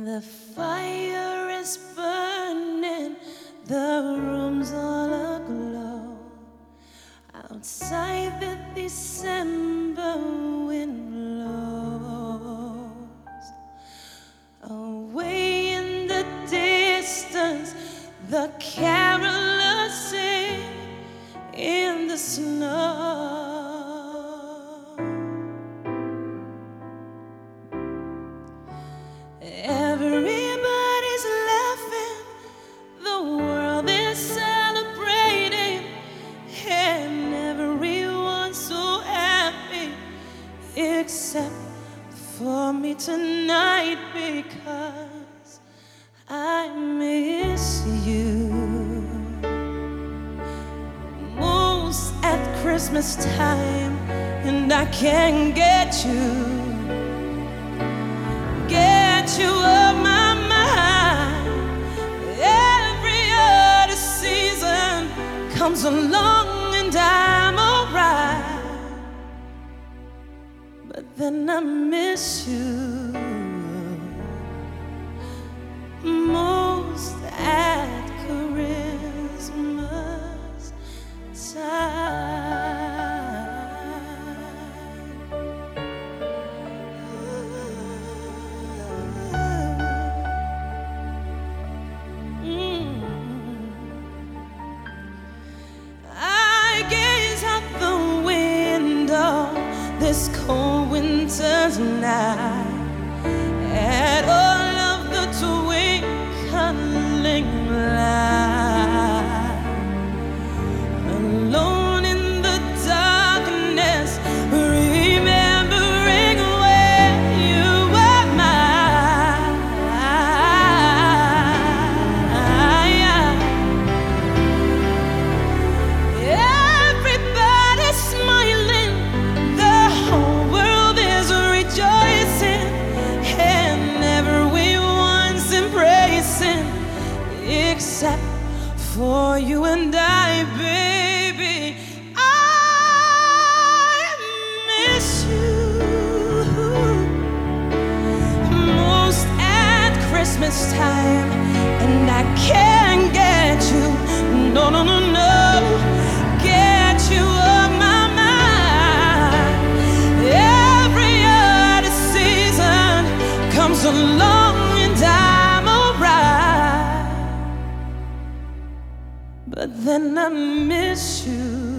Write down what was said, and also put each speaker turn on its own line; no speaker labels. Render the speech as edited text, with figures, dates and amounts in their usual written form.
The fire is burning, the room's all aglow. Outside the December wind blows. Away in the distance, the carolers sing in the snow. Everybody's laughing, the world is celebrating, and everyone's so happy except for me tonight, because I miss you most at Christmas time, and I can't get you off my mind. Every other season comes along and I'm alright, but then I miss you most at Christmas time. This cold winter's night, at all of the twinkling lights, alone in the darkness, remembering where you were mine. Everybody's smiling, the whole world is rejoicing, and everyone's embracing, except for you and I, baby. I miss you most at Christmas time, and I can't get you, no, no, no, no, get you off my mind. Every other season comes along and I'm alright, but then I miss you